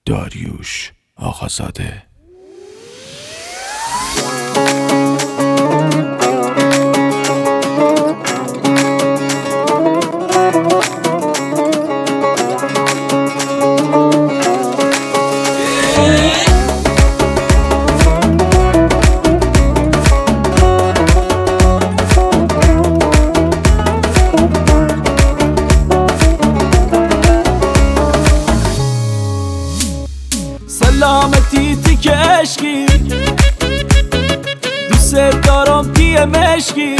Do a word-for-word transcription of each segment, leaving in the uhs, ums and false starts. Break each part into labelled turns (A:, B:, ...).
A: داریوش آقازاده.
B: سلامتی تی که عشقی دوست دارم تی مشکی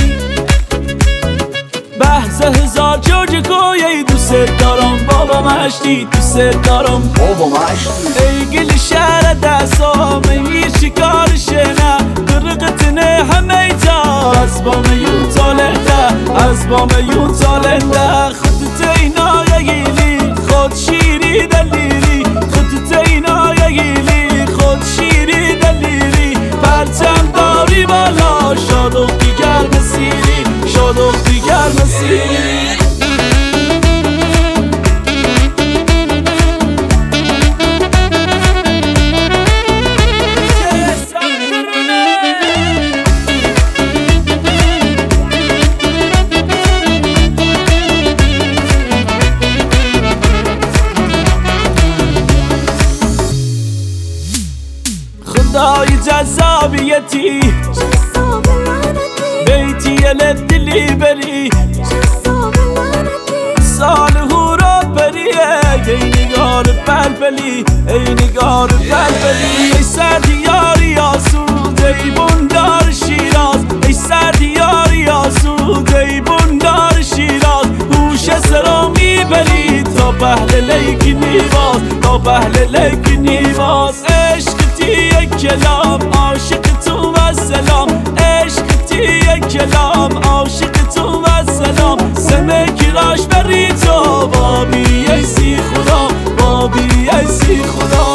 B: بحث هزار جوج کویی دوست دارم بابا مشتی دوست دارم
C: بابا مشتی
B: ای گل شهر دستام ای شکارشه نه قرقتنه همه تا از با میون تالنده از با میون تالنده خودت اینا یگیلی خود شیری دلیری خودت اینا یگیلی خود شیری دلیری پرچم داری بالا شادو دیگر مسیری شادو دیگر مسیری خدای جذابیتی بیتی دلی بری سال هورا بریه ای نگار پلپلی ای نگار پلپلی ای سردی یاری آسود ای بندار شیراز ای سردی یاری آسود ای بندار شیراز هوش سرا میبری تا پهل لیک نیواز تا پهل لیک نیواز عشق تی کلام عاشق تو و سلام عشق تی کلام عاشق تو و سلام سمه کراش بری تو بابی ایسی خدا بابی ایسی خدا